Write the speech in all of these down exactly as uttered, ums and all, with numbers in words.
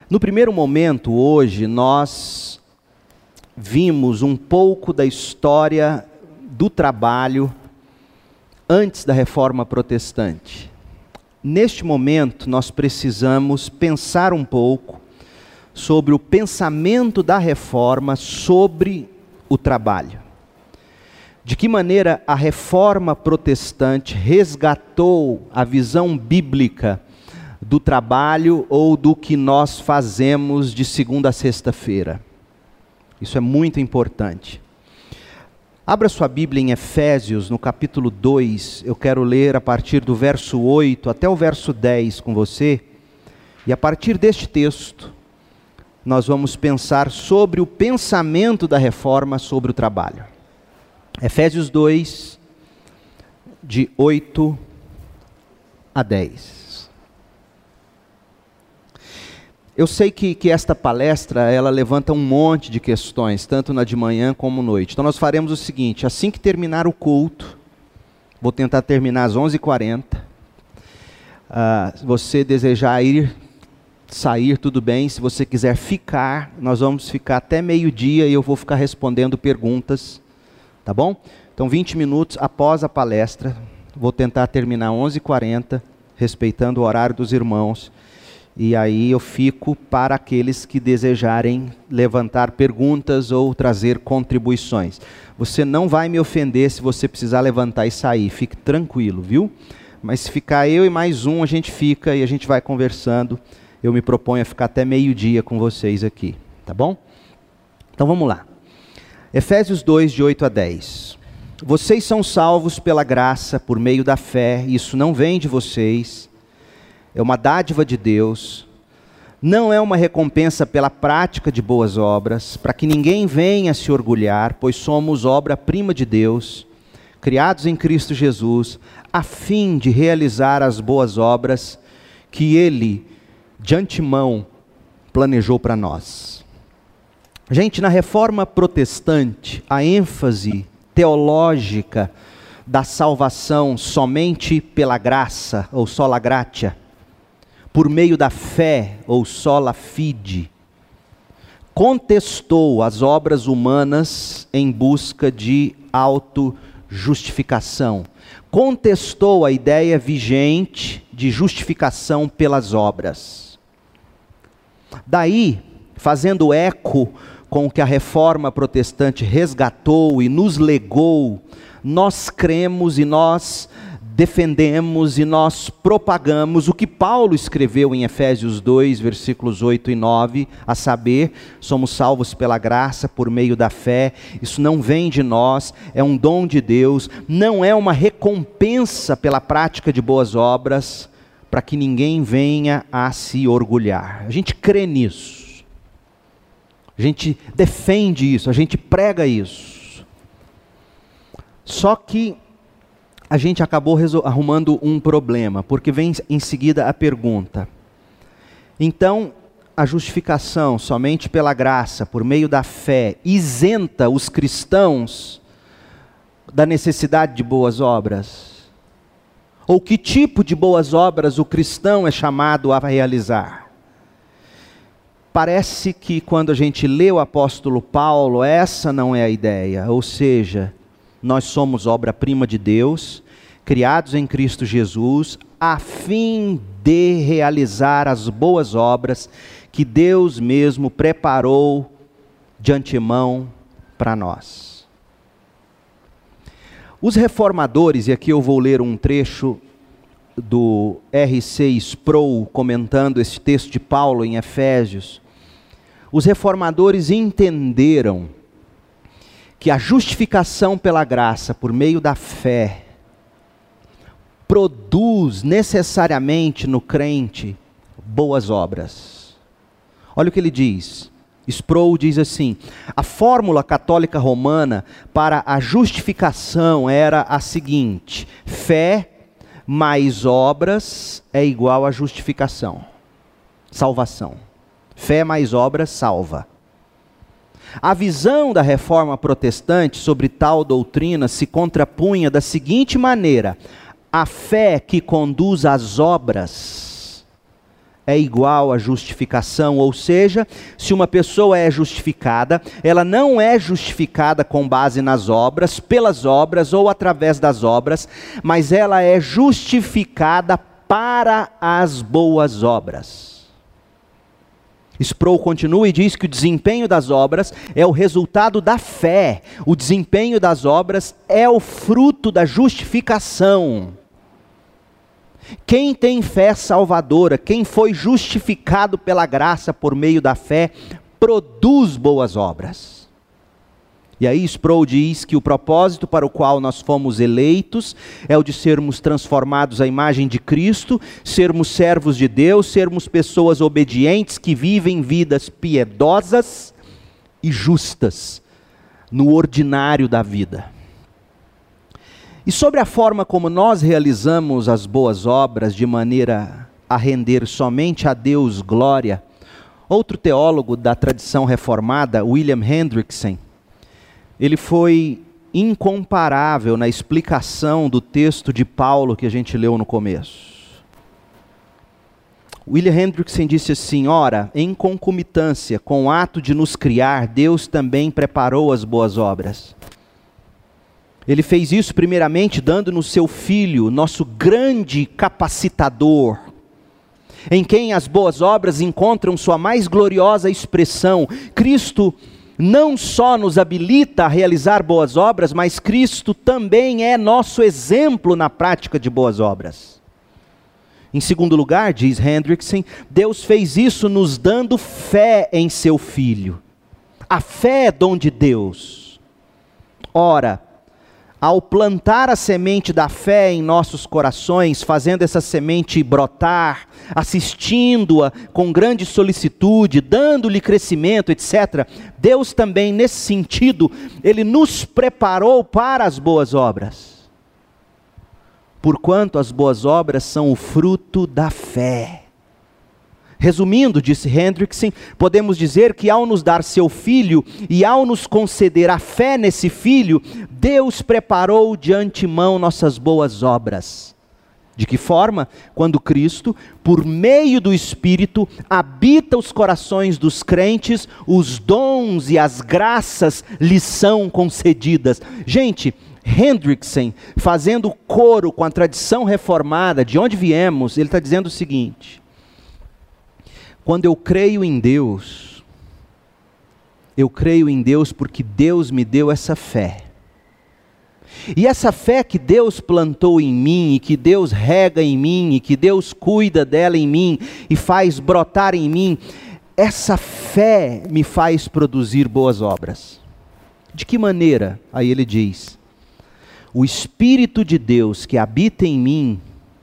No primeiro momento, hoje, nós vimos um pouco da história do trabalho antes da Reforma Protestante. Neste momento, nós precisamos pensar um pouco sobre o pensamento da Reforma sobre o trabalho. De que maneira a Reforma Protestante resgatou a visão bíblica do trabalho ou do que nós fazemos de segunda a sexta-feira. Isso é muito importante. Abra sua Bíblia em Efésios, no capítulo dois. Eu quero ler a partir do verso oito até o verso dez com você. E a partir deste texto, nós vamos pensar sobre o pensamento da Reforma sobre o trabalho. Efésios dois, de oito a dez. Eu sei que, que esta palestra, ela levanta um monte de questões, tanto na de manhã como à noite. Então nós faremos o seguinte: assim que terminar o culto, vou tentar terminar às onze e quarenta. Uh, se você desejar ir, sair, tudo bem. Se você quiser ficar, nós vamos ficar até meio-dia e eu vou ficar respondendo perguntas, tá bom? Então vinte minutos após a palestra, vou tentar terminar às onze e quarenta, respeitando o horário dos irmãos. E aí eu fico para aqueles que desejarem levantar perguntas ou trazer contribuições. Você não vai me ofender se você precisar levantar e sair, fique tranquilo, viu? Mas se ficar eu e mais um, a gente fica e a gente vai conversando. Eu me proponho a ficar até meio-dia com vocês aqui, tá bom? Então vamos lá. Efésios dois, de oito a dez. Vocês são salvos pela graça, por meio da fé, isso não vem de vocês. É uma dádiva de Deus, não é uma recompensa pela prática de boas obras, para que ninguém venha se orgulhar, pois somos obra-prima de Deus, criados em Cristo Jesus, a fim de realizar as boas obras que Ele, de antemão, planejou para nós. Gente, na Reforma Protestante, a ênfase teológica da salvação somente pela graça, ou sola gratia, por meio da fé, ou sola fide, contestou as obras humanas em busca de autojustificação. Contestou a ideia vigente de justificação pelas obras. Daí, fazendo eco com o que a Reforma Protestante resgatou e nos legou, nós cremos e nós defendemos e nós propagamos o que Paulo escreveu em Efésios dois, versículos oito e nove, a saber, somos salvos pela graça por meio da fé, isso não vem de nós, é um dom de Deus, não é uma recompensa pela prática de boas obras, para que ninguém venha a se orgulhar. A gente crê nisso, a gente defende isso, a gente prega isso. Só que a gente acabou arrumando um problema, porque vem em seguida a pergunta: então, a justificação somente pela graça, por meio da fé, isenta os cristãos da necessidade de boas obras? Ou que tipo de boas obras o cristão é chamado a realizar? Parece que quando a gente lê o apóstolo Paulo, essa não é a ideia, ou seja, nós somos obra-prima de Deus, criados em Cristo Jesus, a fim de realizar as boas obras que Deus mesmo preparou de antemão para nós. Os reformadores, e aqui eu vou ler um trecho do R C Sproul comentando esse texto de Paulo em Efésios, os reformadores entenderam que a justificação pela graça, por meio da fé, produz necessariamente no crente boas obras. Olha o que ele diz. Sproul diz assim: a fórmula católica romana para a justificação era a seguinte: fé mais obras é igual a justificação, salvação. Fé mais obras salva. A visão da Reforma Protestante sobre tal doutrina se contrapunha da seguinte maneira: a fé que conduz às obras é igual a justificação, ou seja, se uma pessoa é justificada, ela não é justificada com base nas obras, pelas obras ou através das obras, mas ela é justificada para as boas obras. Sproul continua e diz que o desempenho das obras é o resultado da fé, o desempenho das obras é o fruto da justificação. Quem tem fé salvadora, quem foi justificado pela graça por meio da fé, produz boas obras. E aí Sproul diz que o propósito para o qual nós fomos eleitos é o de sermos transformados à imagem de Cristo, sermos servos de Deus, sermos pessoas obedientes que vivem vidas piedosas e justas no ordinário da vida. E sobre a forma como nós realizamos as boas obras de maneira a render somente a Deus glória, outro teólogo da tradição reformada, William Hendrickson, ele foi incomparável na explicação do texto de Paulo que a gente leu no começo. William Hendrickson disse assim: ora, em concomitância com o ato de nos criar, Deus também preparou as boas obras. Ele fez isso primeiramente dando-nos seu Filho, nosso grande capacitador, em quem as boas obras encontram sua mais gloriosa expressão. Cristo não só nos habilita a realizar boas obras, mas Cristo também é nosso exemplo na prática de boas obras. Em segundo lugar, diz Hendrickson, Deus fez isso nos dando fé em seu Filho. A fé é dom de Deus. Ora, ao plantar a semente da fé em nossos corações, fazendo essa semente brotar, assistindo-a com grande solicitude, dando-lhe crescimento, etcétera, Deus também, nesse sentido, Ele nos preparou para as boas obras. Porquanto as boas obras são o fruto da fé. Resumindo, disse Hendrickson, podemos dizer que ao nos dar seu Filho e ao nos conceder a fé nesse Filho, Deus preparou de antemão nossas boas obras. De que forma? Quando Cristo, por meio do Espírito, habita os corações dos crentes, os dons e as graças lhes são concedidas. Gente, Hendrickson, fazendo coro com a tradição reformada, de onde viemos, ele está dizendo o seguinte: quando eu creio em Deus, eu creio em Deus porque Deus me deu essa fé. E essa fé que Deus plantou em mim, e que Deus rega em mim, e que Deus cuida dela em mim, e faz brotar em mim, essa fé me faz produzir boas obras. De que maneira? Aí ele diz: o Espírito de Deus que habita em mim,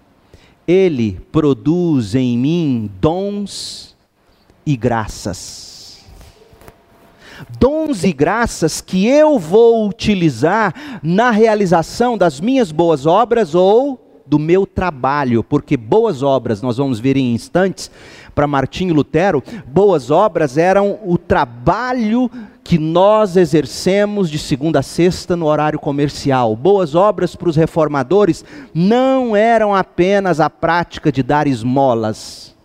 Ele produz em mim dons e graças. Dons e graças que eu vou utilizar na realização das minhas boas obras ou do meu trabalho, porque boas obras, nós vamos ver em instantes, para Martinho Lutero, boas obras eram o trabalho que nós exercemos de segunda a sexta no horário comercial. Boas obras para os reformadores não eram apenas a prática de dar esmolas.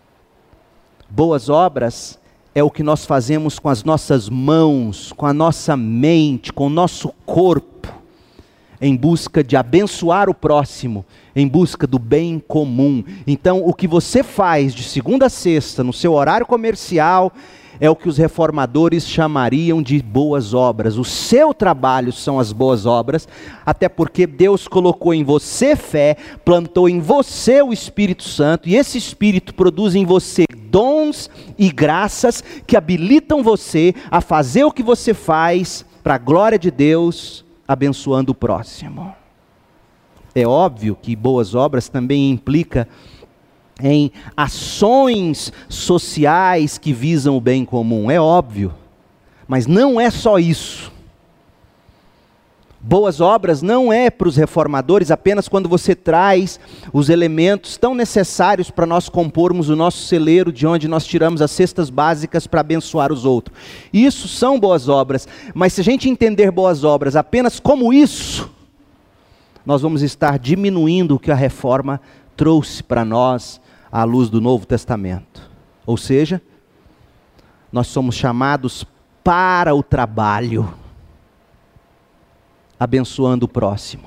Boas obras é o que nós fazemos com as nossas mãos, com a nossa mente, com o nosso corpo, em busca de abençoar o próximo, em busca do bem comum. Então, o que você faz de segunda a sexta no seu horário comercial é o que os reformadores chamariam de boas obras. O seu trabalho são as boas obras, até porque Deus colocou em você fé, plantou em você o Espírito Santo, e esse Espírito produz em você dons e graças que habilitam você a fazer o que você faz para a glória de Deus, abençoando o próximo. É óbvio que boas obras também implica em ações sociais que visam o bem comum, é óbvio, mas não é só isso. Boas obras não é para os reformadores apenas quando você traz os elementos tão necessários para nós compormos o nosso celeiro, de onde nós tiramos as cestas básicas para abençoar os outros. Isso são boas obras, mas se a gente entender boas obras apenas como isso, nós vamos estar diminuindo o que a reforma trouxe para nós à luz do Novo Testamento. Ou seja, nós somos chamados para o trabalho, abençoando o próximo.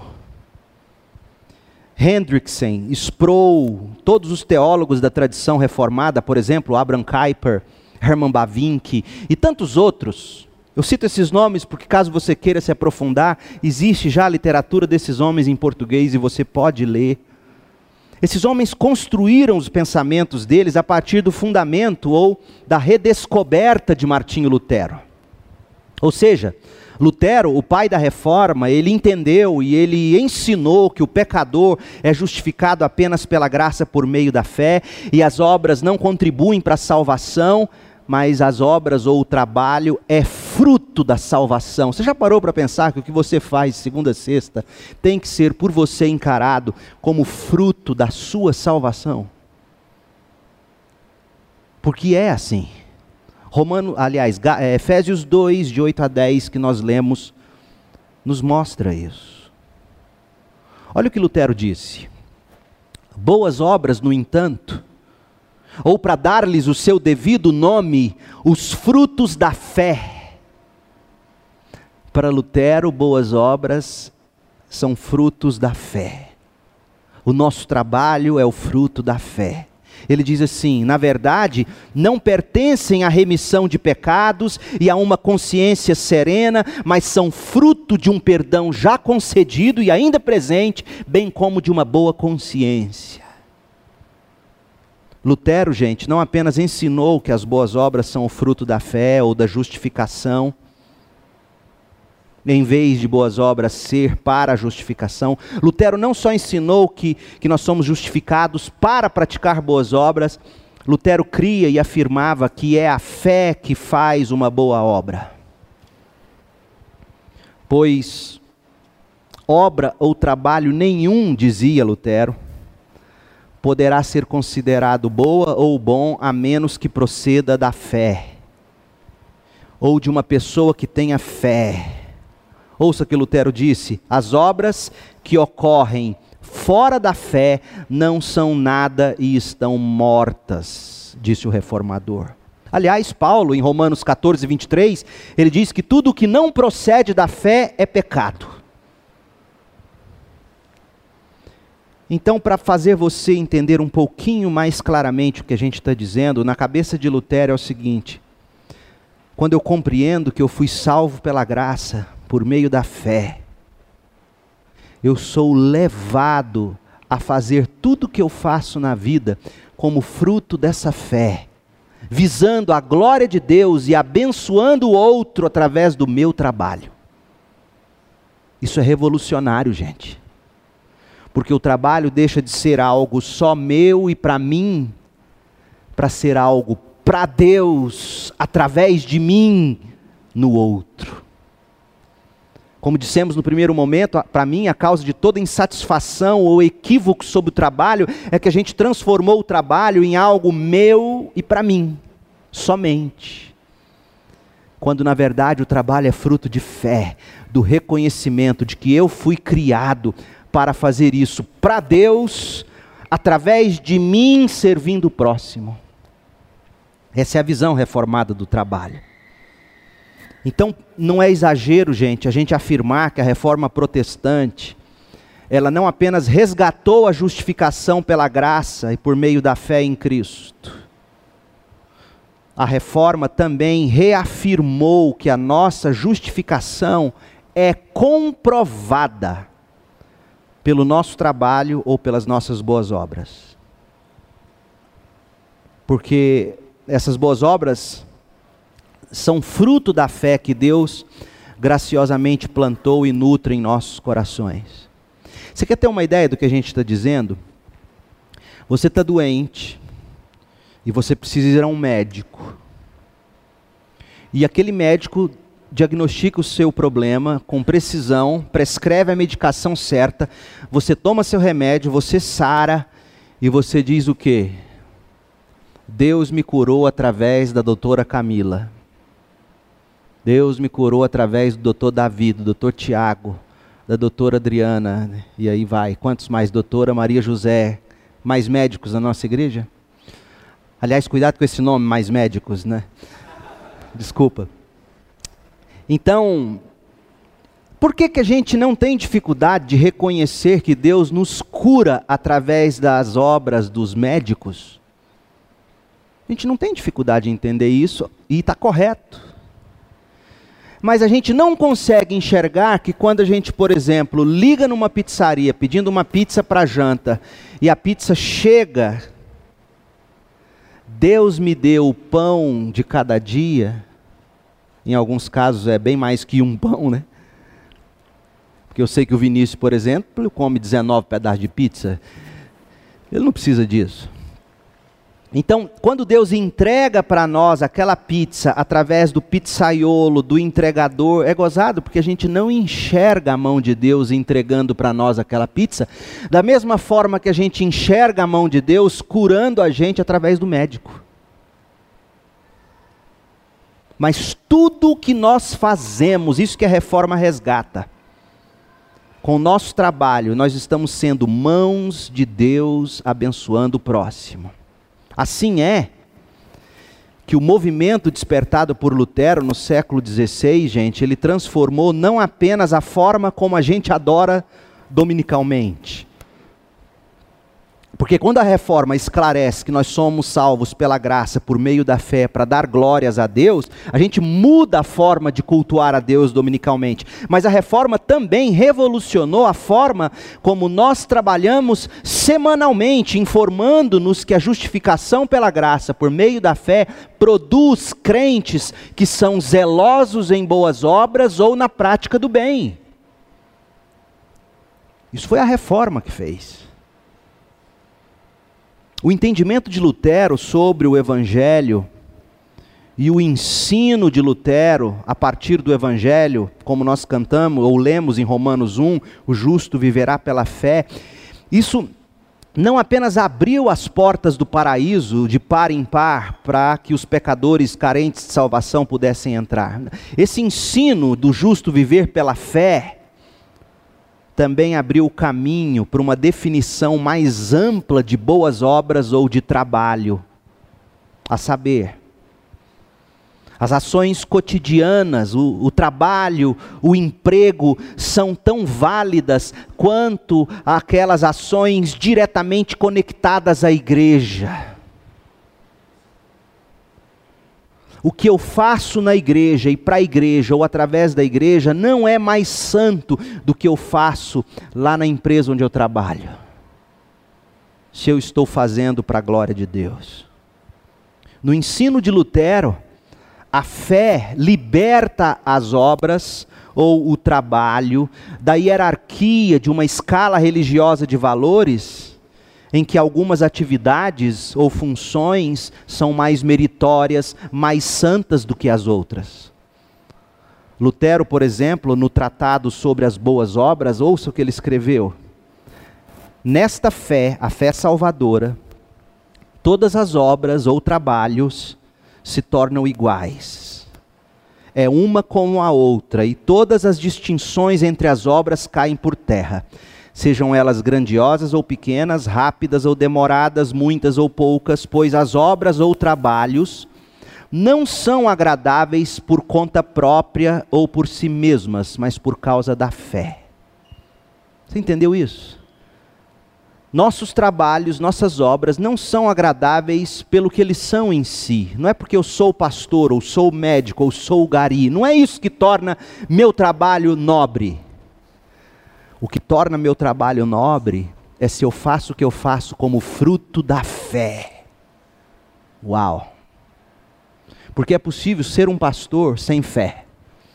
Hendrickson, Sproul, todos os teólogos da tradição reformada, por exemplo, Abraham Kuyper, Herman Bavinck e tantos outros. Eu cito esses nomes porque, caso você queira se aprofundar, existe já a literatura desses homens em português e você pode ler. Esses homens construíram os pensamentos deles a partir do fundamento ou da redescoberta de Martinho Lutero. Ou seja, Lutero, o pai da reforma, ele entendeu e ele ensinou que o pecador é justificado apenas pela graça por meio da fé e as obras não contribuem para a salvação, mas as obras ou o trabalho é fruto da salvação. Você já parou para pensar que o que você faz de segunda a sexta tem que ser por você encarado como fruto da sua salvação? Porque é assim. Romano, aliás, Efésios dois, de oito a dez, que nós lemos, nos mostra isso. Olha o que Lutero disse. Boas obras, no entanto, ou para dar-lhes o seu devido nome, os frutos da fé. Para Lutero, boas obras são frutos da fé. O nosso trabalho é o fruto da fé. Ele diz assim: na verdade, não pertencem à remissão de pecados e a uma consciência serena, mas são fruto de um perdão já concedido e ainda presente, bem como de uma boa consciência. Lutero, gente, não apenas ensinou que as boas obras são o fruto da fé ou da justificação, em vez de boas obras ser para a justificação. Lutero não só ensinou que, que nós somos justificados para praticar boas obras, Lutero cria e afirmava que é a fé que faz uma boa obra. Pois obra ou trabalho nenhum, dizia Lutero, poderá ser considerado boa ou bom a menos que proceda da fé, ou de uma pessoa que tenha fé. Ouça o que Lutero disse: as obras que ocorrem fora da fé não são nada e estão mortas, disse o reformador. Aliás, Paulo, em Romanos catorze, vinte e três, ele diz que tudo o que não procede da fé é pecado. Então, para fazer você entender um pouquinho mais claramente o que a gente está dizendo, na cabeça de Lutero é o seguinte: quando eu compreendo que eu fui salvo pela graça, por meio da fé, eu sou levado a fazer tudo o que eu faço na vida como fruto dessa fé, visando a glória de Deus e abençoando o outro através do meu trabalho. Isso é revolucionário, gente. Porque o trabalho deixa de ser algo só meu e para mim, para ser algo para Deus, através de mim, no outro. Como dissemos no primeiro momento, para mim a causa de toda insatisfação ou equívoco sobre o trabalho é que a gente transformou o trabalho em algo meu e para mim, somente. Quando na verdade o trabalho é fruto de fé, do reconhecimento de que eu fui criado para fazer isso para Deus, através de mim servindo o próximo. Essa é a visão reformada do trabalho. Então, não é exagero, gente, a gente afirmar que a reforma protestante, ela não apenas resgatou a justificação pela graça e por meio da fé em Cristo. A reforma também reafirmou que a nossa justificação é comprovada pelo nosso trabalho ou pelas nossas boas obras. Porque essas boas obras são fruto da fé que Deus graciosamente plantou e nutre em nossos corações. Você quer ter uma ideia do que a gente está dizendo? Você está doente e você precisa ir a um médico. E aquele médico diagnostica o seu problema com precisão, prescreve a medicação certa, você toma seu remédio, você sara e você diz o quê? Deus me curou através da doutora Camila. Deus me curou através do doutor Davi, do doutor Tiago, da doutora Adriana, e aí vai. Quantos mais? Doutora Maria José, Mais médicos na nossa igreja? Aliás, cuidado com esse nome, mais médicos, né? Desculpa. Então, por que que a gente não tem dificuldade de reconhecer que Deus nos cura através das obras dos médicos? A gente não tem dificuldade em entender isso e está correto. Mas a gente não consegue enxergar que quando a gente, por exemplo, liga numa pizzaria pedindo uma pizza para janta e a pizza chega, Deus me deu o pão de cada dia, em alguns casos é bem mais que um pão, né? Porque eu sei que o Vinícius, por exemplo, come dezenove pedaços de pizza, ele não precisa disso. Então, quando Deus entrega para nós aquela pizza através do pizzaiolo, do entregador, é gozado porque a gente não enxerga a mão de Deus entregando para nós aquela pizza, da mesma forma que a gente enxerga a mão de Deus curando a gente através do médico. Mas tudo o que nós fazemos, isso que a reforma resgata, com o nosso trabalho, nós estamos sendo mãos de Deus abençoando o próximo. Assim é que o movimento despertado por Lutero no século dezesseis, gente, ele transformou não apenas a forma como a gente adora dominicalmente. Porque quando a reforma esclarece que nós somos salvos pela graça por meio da fé para dar glórias a Deus, a gente muda a forma de cultuar a Deus dominicalmente. Mas a reforma também revolucionou a forma como nós trabalhamos semanalmente, informando-nos que a justificação pela graça por meio da fé produz crentes que são zelosos em boas obras ou na prática do bem. Isso foi a reforma que fez. O entendimento de Lutero sobre o Evangelho e o ensino de Lutero a partir do Evangelho, como nós cantamos ou lemos em Romanos um, o justo viverá pela fé, isso não apenas abriu as portas do paraíso de par em par para que os pecadores carentes de salvação pudessem entrar. Esse ensino do justo viver pela fé também abriu o caminho para uma definição mais ampla de boas obras ou de trabalho. A saber, as ações cotidianas, o, o trabalho, o emprego são tão válidas quanto aquelas ações diretamente conectadas à igreja. O que eu faço na igreja e para a igreja ou através da igreja não é mais santo do que eu faço lá na empresa onde eu trabalho, se eu estou fazendo para a glória de Deus. No ensino de Lutero, a fé liberta as obras ou o trabalho da hierarquia de uma escala religiosa de valores, em que algumas atividades ou funções são mais meritórias, mais santas do que as outras. Lutero, por exemplo, no tratado sobre as boas obras, ouça o que ele escreveu. Nesta fé, a fé salvadora, todas as obras ou trabalhos se tornam iguais. É uma como a outra, e todas as distinções entre as obras caem por terra. Sejam elas grandiosas ou pequenas, rápidas ou demoradas, muitas ou poucas, pois as obras ou trabalhos não são agradáveis por conta própria ou por si mesmas, mas por causa da fé. Você entendeu isso? Nossos trabalhos, nossas obras não são agradáveis pelo que eles são em si. Não é porque eu sou pastor, ou sou médico, ou sou gari. Não é isso que torna meu trabalho nobre. O que torna meu trabalho nobre é se eu faço o que eu faço como fruto da fé. Uau! Porque é possível ser um pastor sem fé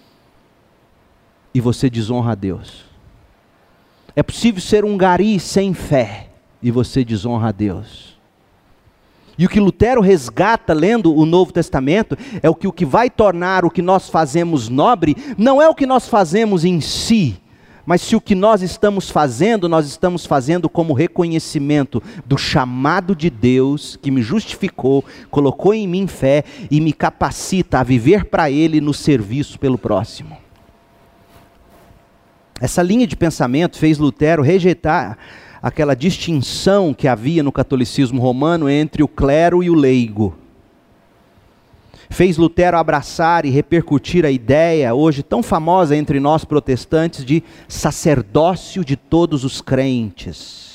e você desonra a Deus. É possível ser um gari sem fé e você desonra a Deus. E o que Lutero resgata lendo o Novo Testamento é o que o que vai tornar o que nós fazemos nobre não é o que nós fazemos em si, mas se o que nós estamos fazendo, nós estamos fazendo como reconhecimento do chamado de Deus, que me justificou, colocou em mim fé e me capacita a viver para Ele no serviço pelo próximo. Essa linha de pensamento fez Lutero rejeitar aquela distinção que havia no catolicismo romano entre o clero e o leigo. Fez Lutero abraçar e repercutir a ideia, hoje tão famosa entre nós protestantes, de sacerdócio de todos os crentes.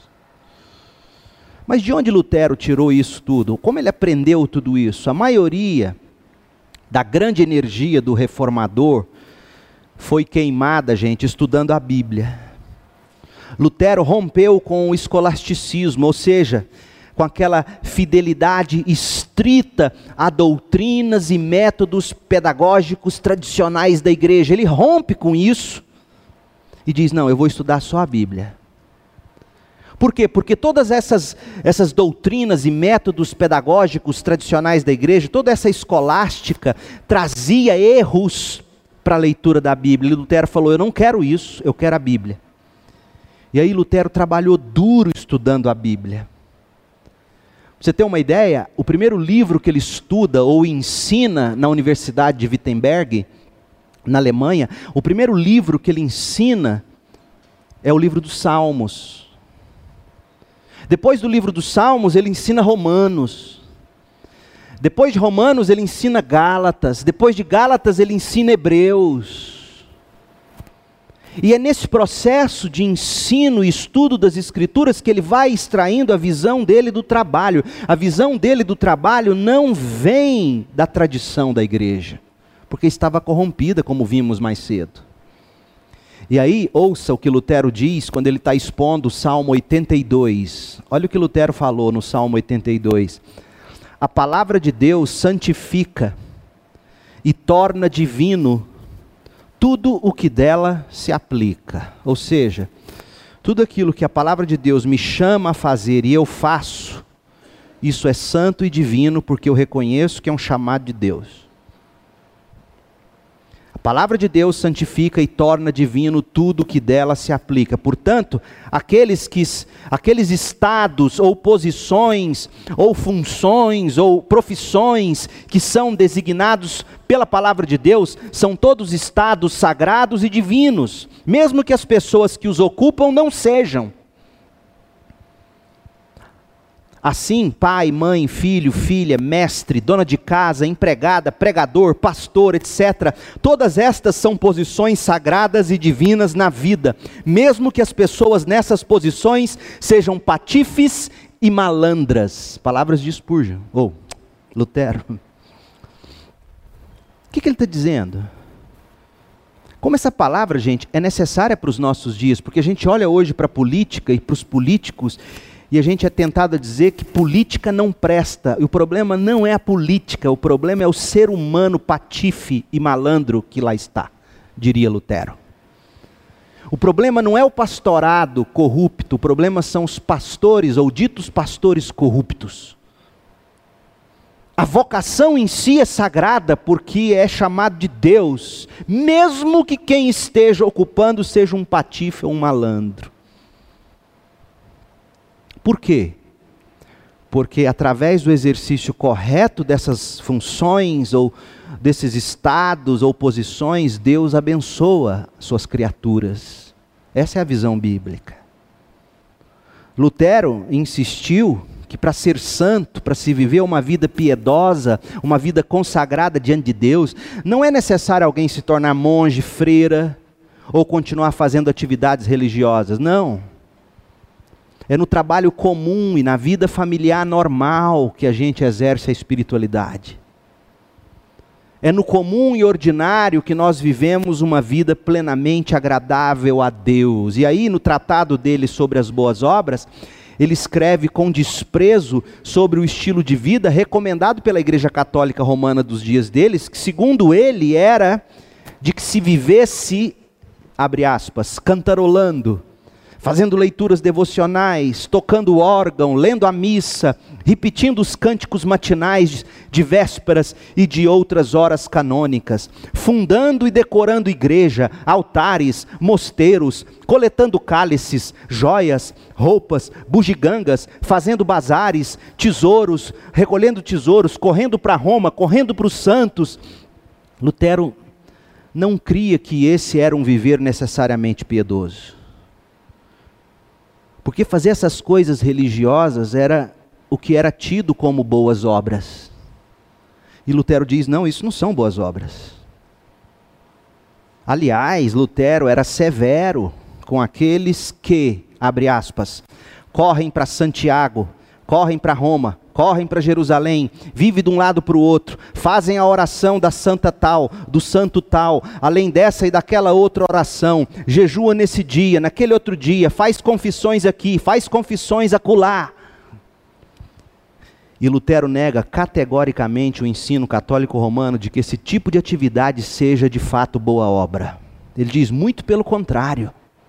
Mas de onde Lutero tirou isso tudo? Como ele aprendeu tudo isso? A maioria da grande energia do reformador foi queimada, gente, estudando a Bíblia. Lutero rompeu com o escolasticismo, ou seja, com aquela fidelidade estrita a doutrinas e métodos pedagógicos tradicionais da igreja. Ele rompe com isso e diz, não, eu vou estudar só a Bíblia. Por quê? Porque todas essas, essas doutrinas e métodos pedagógicos tradicionais da igreja, toda essa escolástica, trazia erros para a leitura da Bíblia. E Lutero falou, eu não quero isso, eu quero a Bíblia. E aí Lutero trabalhou duro estudando a Bíblia. Pra você ter uma ideia, o primeiro livro que ele estuda ou ensina na Universidade de Wittenberg, na Alemanha, o primeiro livro que ele ensina é o livro dos Salmos. Depois do livro dos Salmos, ele ensina Romanos. Depois de Romanos, ele ensina Gálatas. Depois de Gálatas, ele ensina Hebreus. E é nesse processo de ensino e estudo das Escrituras que ele vai extraindo a visão dele do trabalho. A visão dele do trabalho não vem da tradição da igreja, porque estava corrompida, como vimos mais cedo. E aí, ouça o que Lutero diz quando ele está expondo o Salmo oitenta e dois. Olha o que Lutero falou no Salmo oitenta e dois. A palavra de Deus santifica e torna divino tudo o que dela se aplica. Ou seja, tudo aquilo que a palavra de Deus me chama a fazer e eu faço, isso é santo e divino porque eu reconheço que é um chamado de Deus. A palavra de Deus santifica e torna divino tudo o que dela se aplica. Portanto, aqueles, que, aqueles estados ou posições, ou funções, ou profissões que são designados pela palavra de Deus, são todos estados sagrados e divinos, mesmo que as pessoas que os ocupam não sejam. Assim, pai, mãe, filho, filha, mestre, dona de casa, empregada, pregador, pastor, etcétera. Todas estas são posições sagradas e divinas na vida, mesmo que as pessoas nessas posições sejam patifes e malandras. Palavras de Spurgeon, ou Lutero. O que, que ele está dizendo? Como essa palavra, gente, é necessária para os nossos dias, porque a gente olha hoje para a política e para os políticos, e a gente é tentado a dizer que política não presta. E o problema não é a política, o problema é o ser humano patife e malandro que lá está, diria Lutero. O problema não é o pastorado corrupto, o problema são os pastores ou ditos pastores corruptos. A vocação em si é sagrada porque é chamado de Deus, mesmo que quem esteja ocupando seja um patife ou um malandro. Por quê? Porque através do exercício correto dessas funções, ou desses estados ou posições, Deus abençoa suas criaturas. Essa é a visão bíblica. Lutero insistiu que para ser santo, para se viver uma vida piedosa, uma vida consagrada diante de Deus, não é necessário alguém se tornar monge, freira, ou continuar fazendo atividades religiosas, não. É no trabalho comum e na vida familiar normal que a gente exerce a espiritualidade. É no comum e ordinário que nós vivemos uma vida plenamente agradável a Deus. E aí, no tratado dele sobre as boas obras, ele escreve com desprezo sobre o estilo de vida recomendado pela Igreja Católica Romana dos dias deles, que segundo ele era de que se vivesse, abre aspas, cantarolando, fazendo leituras devocionais, tocando órgão, lendo a missa, repetindo os cânticos matinais de vésperas e de outras horas canônicas, fundando e decorando igreja, altares, mosteiros, coletando cálices, joias, roupas, bugigangas, fazendo bazares, tesouros, recolhendo tesouros, correndo para Roma, correndo para os santos. Lutero não cria que esse era um viver necessariamente piedoso. Porque fazer essas coisas religiosas era o que era tido como boas obras. E Lutero diz, não, isso não são boas obras. Aliás, Lutero era severo com aqueles que, abre aspas, correm para Santiago, correm para Roma, correm para Jerusalém, vivem de um lado para o outro, fazem a oração da santa tal, do santo tal, além dessa e daquela outra oração, jejua nesse dia, naquele outro dia, faz confissões aqui, faz confissões acolá. E Lutero nega categoricamente o ensino católico romano de que esse tipo de atividade seja de fato boa obra. Ele diz muito pelo contrário.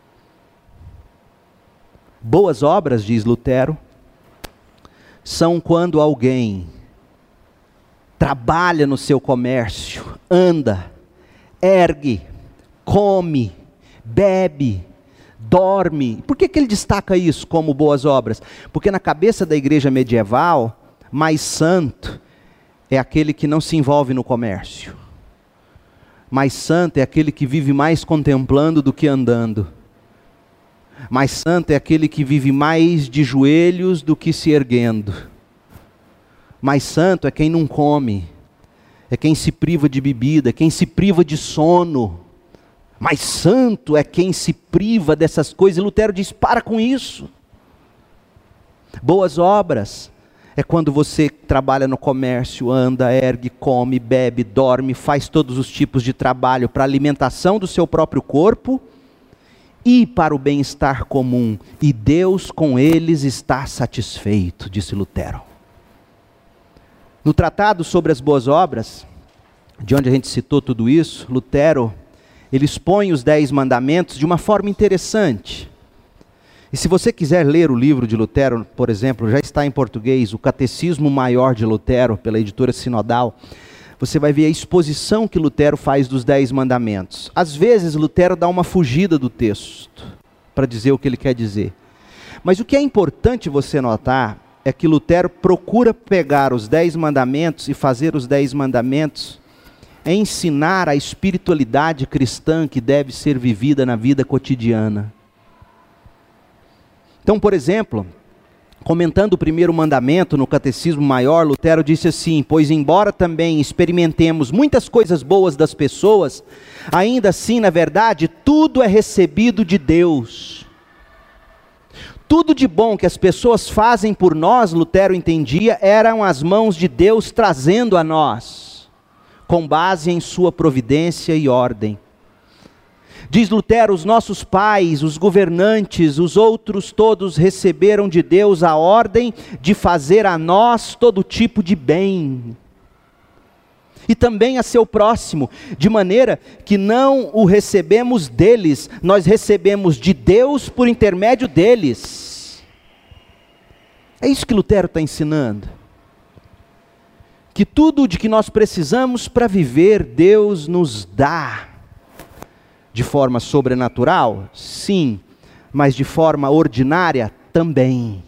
Boas obras, diz Lutero, são quando alguém trabalha no seu comércio, anda, ergue, come, bebe, dorme. Por que que ele destaca isso como boas obras? Porque na cabeça da igreja medieval, mais santo é aquele que não se envolve no comércio. Mais santo é aquele que vive mais contemplando do que andando. Mais santo é aquele que vive mais de joelhos do que se erguendo. Mais santo é quem não come, é quem se priva de bebida, é quem se priva de sono. Mais santo é quem se priva dessas coisas. E Lutero diz, para com isso. Boas obras é quando você trabalha no comércio, anda, ergue, come, bebe, dorme, faz todos os tipos de trabalho para a alimentação do seu próprio corpo e para o bem-estar comum. E Deus com eles está satisfeito, disse Lutero. No tratado sobre as boas obras, de onde a gente citou tudo isso, Lutero, ele expõe os dez mandamentos de uma forma interessante. E se você quiser ler o livro de Lutero, por exemplo, já está em português, o Catecismo Maior de Lutero, pela editora Sinodal, você vai ver a exposição que Lutero faz dos dez mandamentos. Às vezes Lutero dá uma fugida do texto, para dizer o que ele quer dizer. Mas o que é importante você notar, é que Lutero procura pegar os dez mandamentos e fazer os dez mandamentos, é ensinar a espiritualidade cristã que deve ser vivida na vida cotidiana. Então, por exemplo, comentando o primeiro mandamento no Catecismo Maior, Lutero disse assim, pois embora também experimentemos muitas coisas boas das pessoas, ainda assim, na verdade, tudo é recebido de Deus. Tudo de bom que as pessoas fazem por nós, Lutero entendia, eram as mãos de Deus trazendo a nós, com base em sua providência e ordem. Diz Lutero, os nossos pais, os governantes, os outros todos receberam de Deus a ordem de fazer a nós todo tipo de bem. E também a seu próximo, de maneira que não o recebemos deles, nós recebemos de Deus por intermédio deles. É isso que Lutero está ensinando. Que tudo de que nós precisamos para viver, Deus nos dá. De forma sobrenatural? Sim, mas de forma ordinária? Também.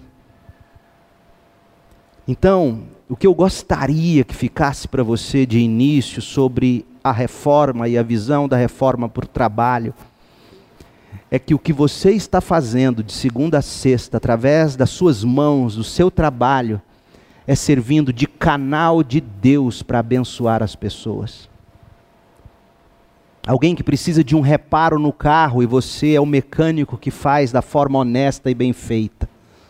Então, o que eu gostaria que ficasse para você de início sobre a reforma e a visão da reforma por trabalho, é que o que você está fazendo de segunda a sexta, através das suas mãos, do seu trabalho, é servindo de canal de Deus para abençoar as pessoas. Alguém que precisa de um reparo no carro e você é o mecânico que faz da forma honesta e bem feita.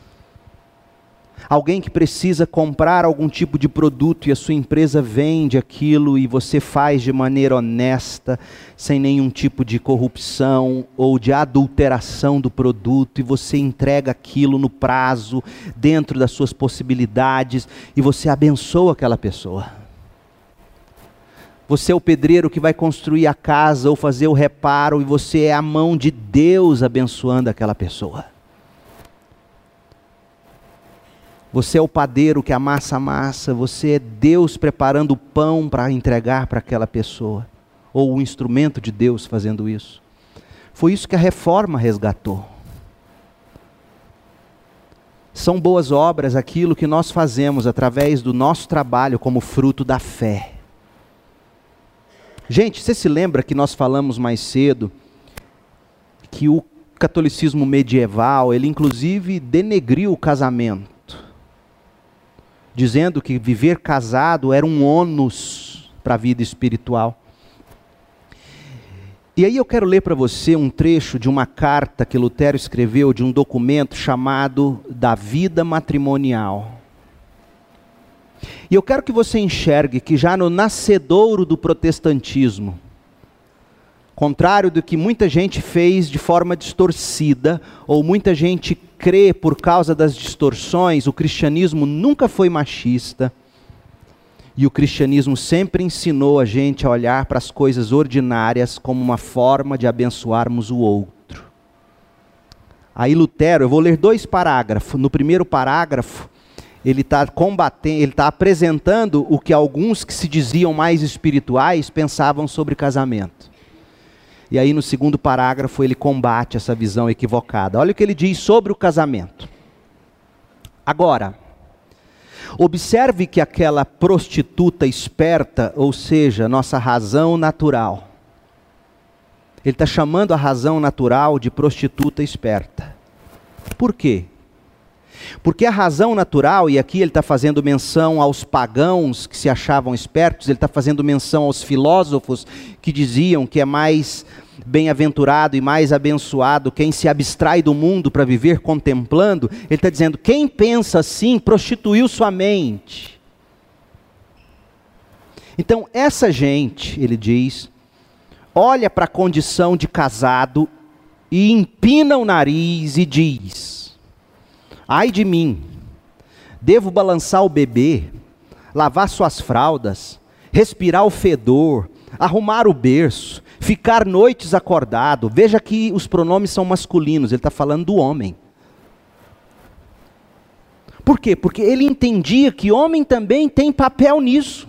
Alguém que precisa comprar algum tipo de produto e a sua empresa vende aquilo e você faz de maneira honesta, sem nenhum tipo de corrupção ou de adulteração do produto, e você entrega aquilo no prazo, dentro das suas possibilidades, e você abençoa aquela pessoa. Você é o pedreiro que vai construir a casa ou fazer o reparo, e você é a mão de Deus abençoando aquela pessoa. Você é o padeiro que amassa a massa, você é Deus preparando o pão para entregar para aquela pessoa, ou o instrumento de Deus fazendo isso. Foi isso que a reforma resgatou. São boas obras aquilo que nós fazemos através do nosso trabalho como fruto da fé. Gente, você se lembra que nós falamos mais cedo que o catolicismo medieval, ele inclusive denegriu o casamento, dizendo que viver casado era um ônus para a vida espiritual. E aí eu quero ler para você um trecho de uma carta que Lutero escreveu, de um documento chamado Da Vida Matrimonial. E eu quero que você enxergue que já no nascedouro do protestantismo, contrário do que muita gente fez de forma distorcida, ou muita gente crê por causa das distorções, o cristianismo nunca foi machista, e o cristianismo sempre ensinou a gente a olhar para as coisas ordinárias como uma forma de abençoarmos o outro. Aí Lutero, eu vou ler dois parágrafos. No primeiro parágrafo, ele está combatendo, ele está apresentando o que alguns que se diziam mais espirituais pensavam sobre casamento. E aí no segundo parágrafo ele combate essa visão equivocada. Olha o que ele diz sobre o casamento. Agora, observe que aquela prostituta esperta, ou seja, nossa razão natural, ele está chamando a razão natural de prostituta esperta. Por quê? Porque a razão natural, e aqui ele está fazendo menção aos pagãos que se achavam espertos, ele está fazendo menção aos filósofos que diziam que é mais bem-aventurado e mais abençoado quem se abstrai do mundo para viver contemplando. Ele está dizendo, quem pensa assim prostituiu sua mente. Então essa gente, ele diz, olha para a condição de casado e empina o nariz e diz: ai de mim, devo balançar o bebê, lavar suas fraldas, respirar o fedor, arrumar o berço, ficar noites acordado. Veja que os pronomes são masculinos, ele está falando do homem. Por quê? Porque ele entendia que homem também tem papel nisso.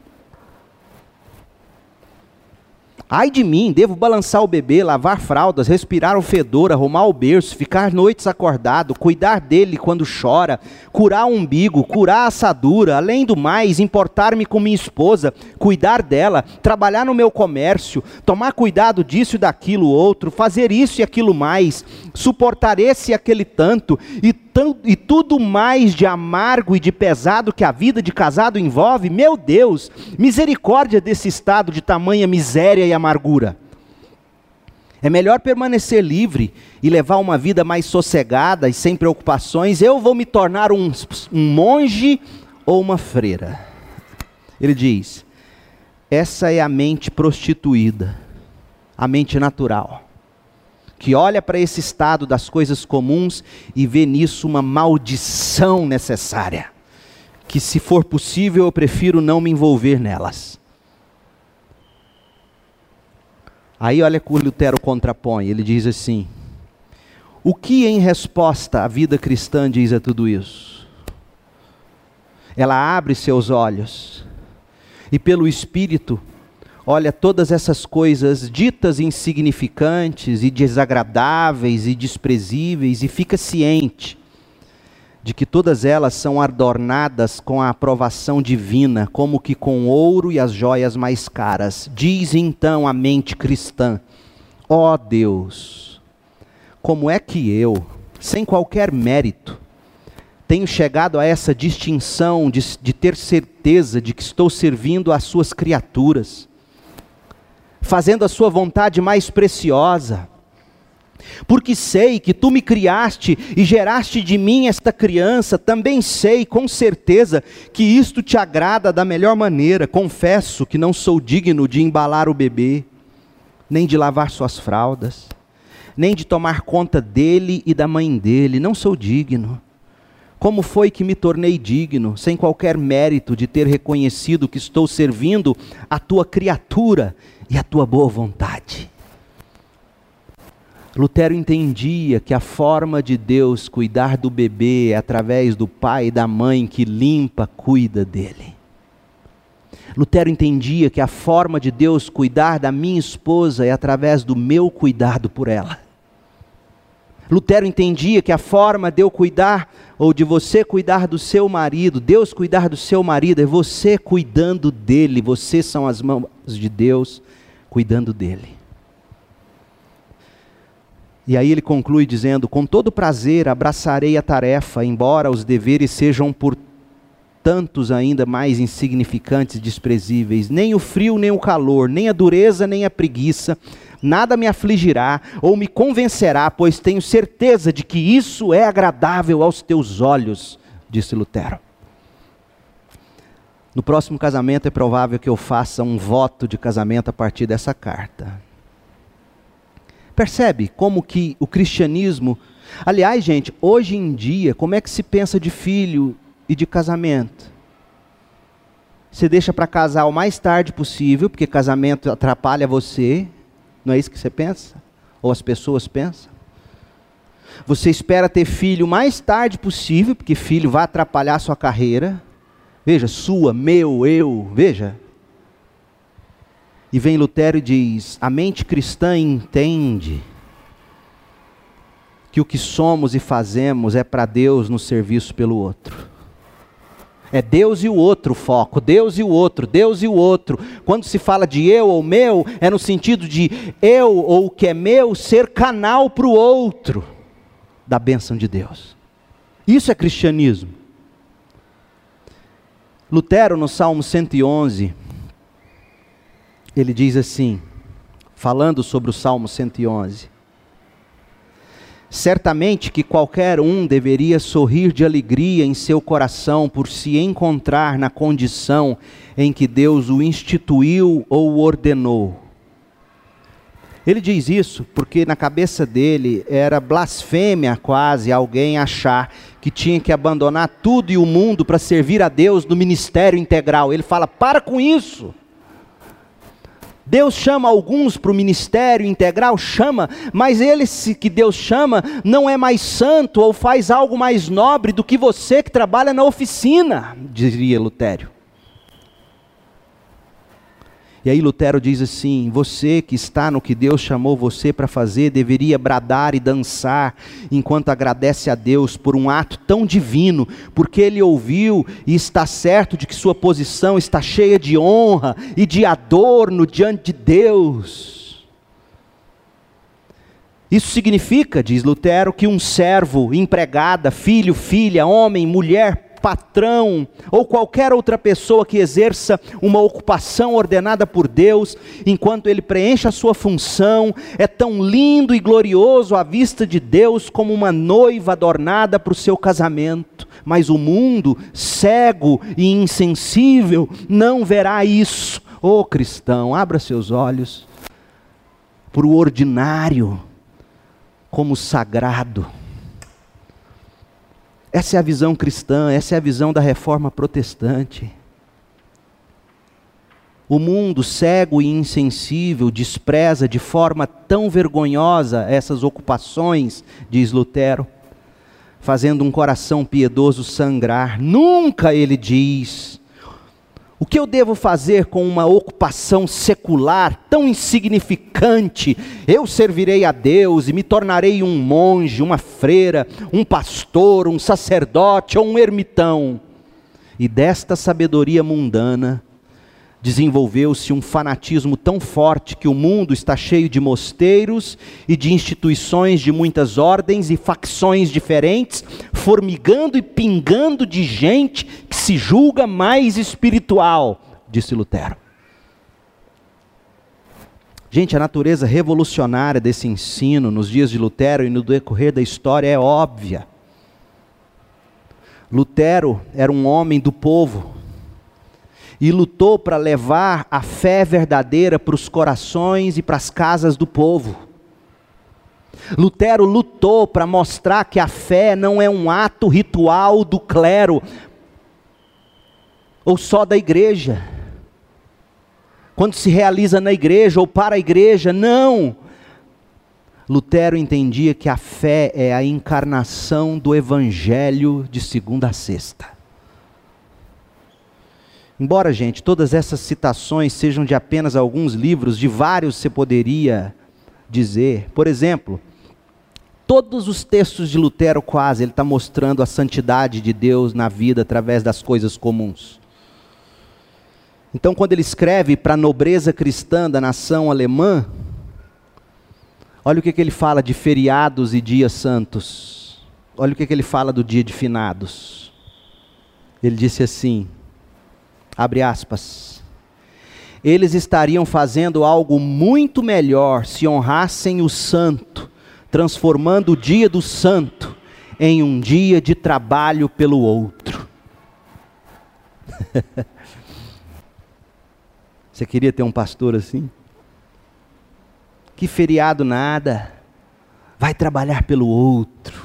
Ai de mim, devo balançar o bebê, lavar fraldas, respirar o fedor, arrumar o berço, ficar noites acordado, cuidar dele quando chora, curar o umbigo, curar a assadura, além do mais, importar-me com minha esposa, cuidar dela, trabalhar no meu comércio, tomar cuidado disso e daquilo outro, fazer isso e aquilo mais, suportar esse e aquele tanto, e, tão, e tudo mais de amargo e de pesado que a vida de casado envolve. Meu Deus, misericórdia desse estado de tamanha miséria e amargura. É melhor permanecer livre e levar uma vida mais sossegada e sem preocupações. Eu vou me tornar um, um monge ou uma freira. Ele diz, essa é a mente prostituída, a mente natural, que olha para esse estado das coisas comuns e vê nisso uma maldição necessária, que se for possível eu prefiro não me envolver nelas. Aí olha que o Lutero contrapõe, ele diz assim, o que em resposta a vida cristã diz a tudo isso? Ela abre seus olhos e pelo Espírito olha todas essas coisas ditas insignificantes e desagradáveis e desprezíveis e fica ciente de que todas elas são adornadas com a aprovação divina, como que com ouro e as joias mais caras. Diz então a mente cristã, ó Deus, como é que eu, sem qualquer mérito, tenho chegado a essa distinção de, de ter certeza de que estou servindo às suas criaturas, fazendo a sua vontade mais preciosa, porque sei que tu me criaste e geraste de mim esta criança, também sei com certeza que isto te agrada da melhor maneira. Confesso que não sou digno de embalar o bebê, nem de lavar suas fraldas, nem de tomar conta dele e da mãe dele, não sou digno. Como foi que me tornei digno, sem qualquer mérito de ter reconhecido que estou servindo a tua criatura e a tua boa vontade? Lutero entendia que a forma de Deus cuidar do bebê é através do pai e da mãe que limpa, cuida dele. Lutero entendia que a forma de Deus cuidar da minha esposa é através do meu cuidado por ela. Lutero entendia que a forma de eu cuidar, ou de você cuidar do seu marido, Deus cuidar do seu marido, é você cuidando dele, vocês são as mãos de Deus cuidando dele. E aí ele conclui dizendo: com todo prazer abraçarei a tarefa, embora os deveres sejam por tantos ainda mais insignificantes e desprezíveis. Nem o frio, nem o calor, nem a dureza, nem a preguiça, nada me afligirá ou me convencerá, pois tenho certeza de que isso é agradável aos teus olhos, disse Lutero. No próximo casamento é provável que eu faça um voto de casamento a partir dessa carta. Percebe como que o cristianismo... Aliás, gente, hoje em dia, como é que se pensa de filho e de casamento? Você deixa para casar o mais tarde possível, porque casamento atrapalha você. Não é isso que você pensa? Ou as pessoas pensam? Você espera ter filho o mais tarde possível, porque filho vai atrapalhar a sua carreira. Veja, sua, meu, eu, veja. E vem Lutero e diz: a mente cristã entende que o que somos e fazemos é para Deus no serviço pelo outro. É Deus e o outro o foco, Deus e o outro, Deus e o outro. Quando se fala de eu ou meu, é no sentido de eu ou o que é meu ser canal para o outro da bênção de Deus. Isso é cristianismo. Lutero, no Salmo cento e onze, ele diz assim, falando sobre o Salmo cento e onze: certamente que qualquer um deveria sorrir de alegria em seu coração por se encontrar na condição em que Deus o instituiu ou o ordenou. Ele diz isso porque na cabeça dele era blasfêmia quase alguém achar que tinha que abandonar tudo e o mundo para servir a Deus no ministério integral. Ele fala: para com isso. Deus chama alguns para o ministério integral, chama, mas ele que Deus chama não é mais santo ou faz algo mais nobre do que você que trabalha na oficina, diria Lutero. E aí Lutero diz assim: você que está no que Deus chamou você para fazer, deveria bradar e dançar, enquanto agradece a Deus por um ato tão divino, porque Ele ouviu e está certo de que sua posição está cheia de honra e de adorno diante de Deus. Isso significa, diz Lutero, que um servo, empregada, filho, filha, homem, mulher, patrão ou qualquer outra pessoa que exerça uma ocupação ordenada por Deus, enquanto ele preenche a sua função, é tão lindo e glorioso à vista de Deus como uma noiva adornada para o seu casamento. Mas o mundo, cego e insensível, não verá isso. Ô cristão, abra seus olhos para o ordinário como sagrado. Essa é a visão cristã, essa é a visão da reforma protestante. O mundo cego e insensível despreza de forma tão vergonhosa essas ocupações, diz Lutero, fazendo um coração piedoso sangrar. Nunca, ele diz, o que eu devo fazer com uma ocupação secular tão insignificante? Eu servirei a Deus e me tornarei um monge, uma freira, um pastor, um sacerdote ou um ermitão. E desta sabedoria mundana desenvolveu-se um fanatismo tão forte que o mundo está cheio de mosteiros e de instituições de muitas ordens e facções diferentes, formigando e pingando de gente que se julga mais espiritual, disse Lutero. Gente, a natureza revolucionária desse ensino nos dias de Lutero e no decorrer da história é óbvia. Lutero era um homem do povo e lutou para levar a fé verdadeira para os corações e para as casas do povo. Lutero lutou para mostrar que a fé não é um ato ritual do clero ou só da igreja. Quando se realiza na igreja ou para a igreja, não. Lutero entendia que a fé é a encarnação do evangelho de segunda a sexta. Embora, gente, todas essas citações sejam de apenas alguns livros, de vários você poderia dizer. Por exemplo, todos os textos de Lutero quase, ele está mostrando a santidade de Deus na vida através das coisas comuns. Então, quando ele escreve para a nobreza cristã da nação alemã, Olha o que, que ele fala de feriados e dias santos. Olha o que, que ele fala do dia de finados. Ele disse assim, abre aspas, eles estariam fazendo algo muito melhor se honrassem o santo, transformando o dia do santo em um dia de trabalho pelo outro. Você queria ter um pastor assim? Que feriado nada, vai trabalhar pelo outro.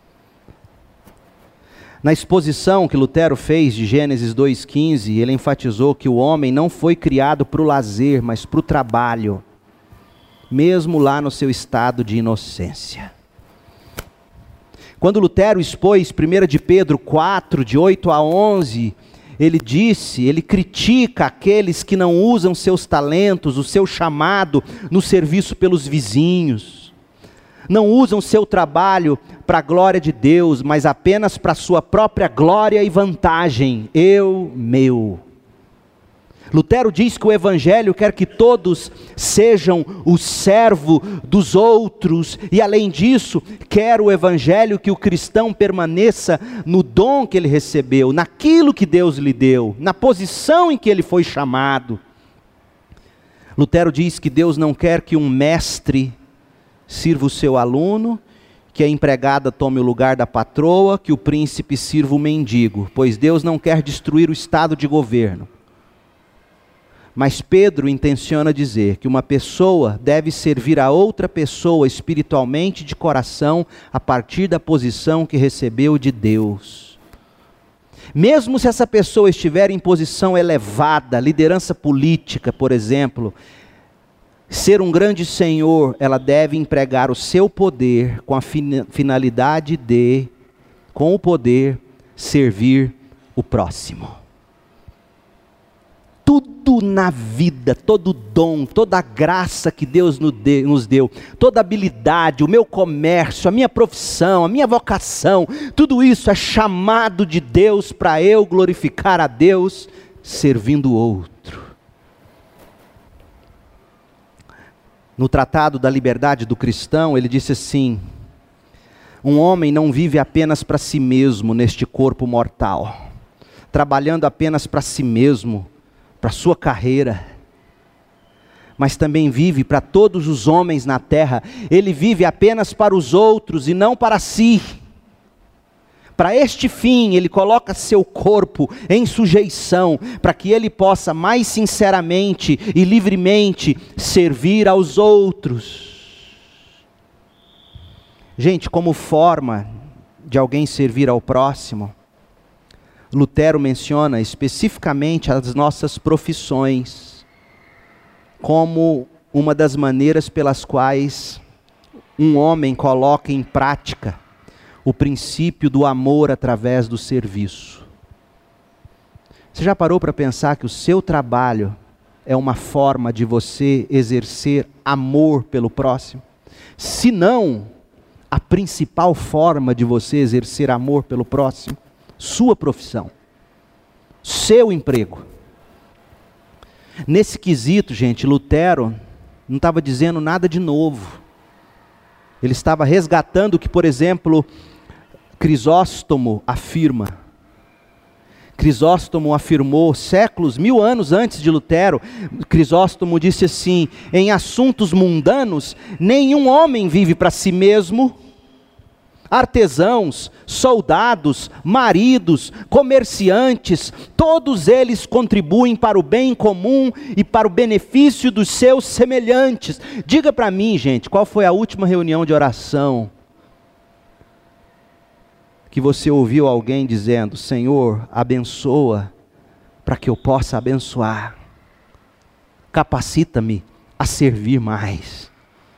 Na exposição que Lutero fez de Gênesis dois quinze, ele enfatizou que o homem não foi criado para o lazer, mas para o trabalho, mesmo lá no seu estado de inocência. Quando Lutero expôs primeira de Pedro quatro, de oito a onze, ele disse, ele critica aqueles que não usam seus talentos, o seu chamado no serviço pelos vizinhos. Não usam seu trabalho para a glória de Deus, mas apenas para a sua própria glória e vantagem. Eu, meu. Lutero diz que o Evangelho quer que todos sejam o servo dos outros, e além disso, quer o Evangelho que o cristão permaneça no dom que ele recebeu, naquilo que Deus lhe deu, na posição em que ele foi chamado. Lutero diz que Deus não quer que um mestre sirva o seu aluno, que a empregada tome o lugar da patroa, que o príncipe sirva o mendigo, pois Deus não quer destruir o estado de governo. Mas Pedro intenciona dizer que uma pessoa deve servir a outra pessoa espiritualmente de coração, a partir da posição que recebeu de Deus. Mesmo se essa pessoa estiver em posição elevada, liderança política, por exemplo, ser um grande senhor, ela deve empregar o seu poder com a finalidade de, com o poder, servir o próximo. Tudo na vida, todo dom, toda a graça que Deus nos deu, toda habilidade, o meu comércio, a minha profissão, a minha vocação, tudo isso é chamado de Deus para eu glorificar a Deus, servindo o outro. No Tratado da Liberdade do Cristão, ele disse assim, um homem não vive apenas para si mesmo neste corpo mortal, trabalhando apenas para si mesmo, para sua carreira, mas também vive para todos os homens na terra. Ele vive apenas para os outros e não para si. Para este fim, ele coloca seu corpo em sujeição, para que ele possa mais sinceramente e livremente servir aos outros. Gente, como forma de alguém servir ao próximo, Lutero menciona especificamente as nossas profissões, como uma das maneiras pelas quais um homem coloca em prática o princípio do amor através do serviço. Você já parou para pensar que o seu trabalho é uma forma de você exercer amor pelo próximo? Se não, a principal forma de você exercer amor pelo próximo, sua profissão, seu emprego. Nesse quesito, gente, Lutero não estava dizendo nada de novo. Ele estava resgatando o que, por exemplo, Crisóstomo afirma. Crisóstomo afirmou séculos, mil anos antes de Lutero. Crisóstomo disse assim, em assuntos mundanos, nenhum homem vive para si mesmo. Artesãos, soldados, maridos, comerciantes, todos eles contribuem para o bem comum e para o benefício dos seus semelhantes. Diga para mim, gente, qual foi a última reunião de oração que você ouviu alguém dizendo, Senhor, abençoa para que eu possa abençoar. Capacita-me a servir mais.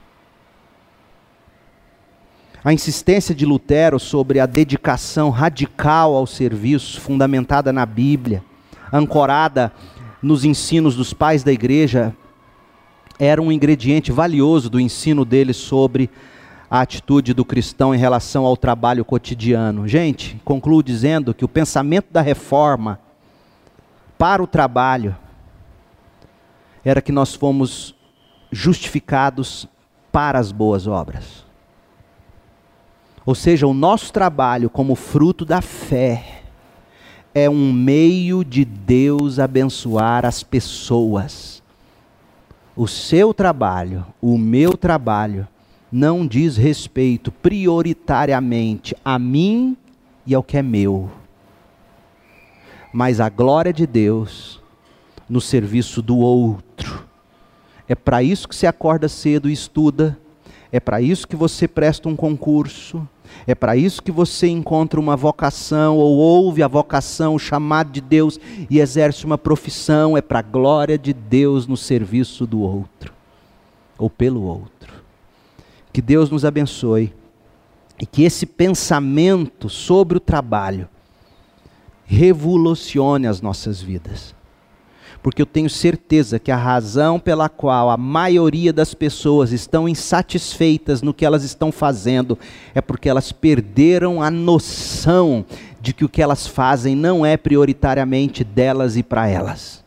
A insistência de Lutero sobre a dedicação radical ao serviço, fundamentada na Bíblia, ancorada nos ensinos dos pais da igreja, era um ingrediente valioso do ensino dele sobre a atitude do cristão em relação ao trabalho cotidiano. Gente, concluo dizendo que o pensamento da reforma para o trabalho era que nós fomos justificados para as boas obras. Ou seja, o nosso trabalho como fruto da fé é um meio de Deus abençoar as pessoas. O seu trabalho, o meu trabalho, não diz respeito prioritariamente a mim e ao que é meu, mas a glória de Deus no serviço do outro. É para isso que você acorda cedo e estuda, é para isso que você presta um concurso, é para isso que você encontra uma vocação, ou ouve a vocação, o chamado de Deus e exerce uma profissão, é para a glória de Deus no serviço do outro, ou pelo outro. Que Deus nos abençoe, e que esse pensamento sobre o trabalho revolucione as nossas vidas. Porque eu tenho certeza que a razão pela qual a maioria das pessoas estão insatisfeitas no que elas estão fazendo é porque elas perderam a noção de que o que elas fazem não é prioritariamente delas e para elas.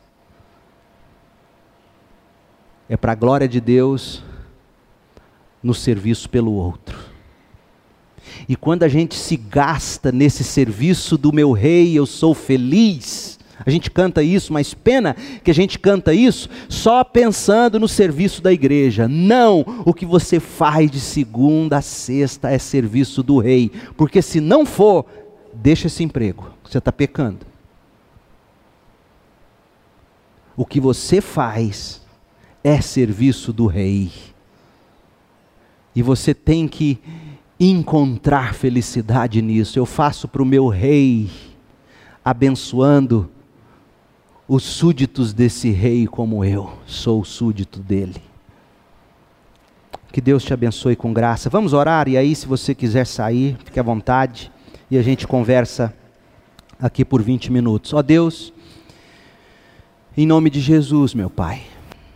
É para a glória de Deus no serviço pelo outro. E quando a gente se gasta nesse serviço do meu rei, eu sou feliz. A gente canta isso, mas pena que a gente canta isso só pensando no serviço da igreja. Não, o que você faz de segunda a sexta é serviço do rei. Porque se não for, deixa esse emprego, você está pecando. O que você faz é serviço do rei. E você tem que encontrar felicidade nisso. Eu faço para o meu rei, abençoando os súditos desse rei como eu sou o súdito dele. Que Deus te abençoe com graça. Vamos orar, e aí se você quiser sair, fique à vontade, e a gente conversa aqui por vinte minutos. Ó Deus, em nome de Jesus, meu Pai,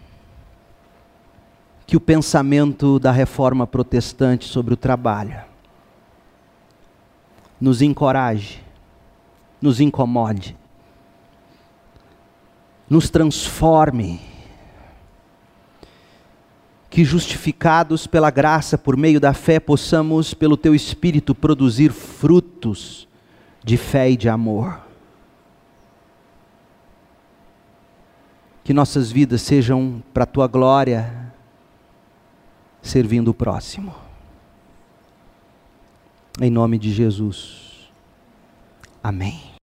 que o pensamento da reforma protestante sobre o trabalho nos encoraje, nos incomode, nos transforme, que justificados pela graça por meio da fé possamos pelo Teu Espírito produzir frutos de fé e de amor. Que nossas vidas sejam para a Tua glória, servindo o próximo. Em nome de Jesus. Amém.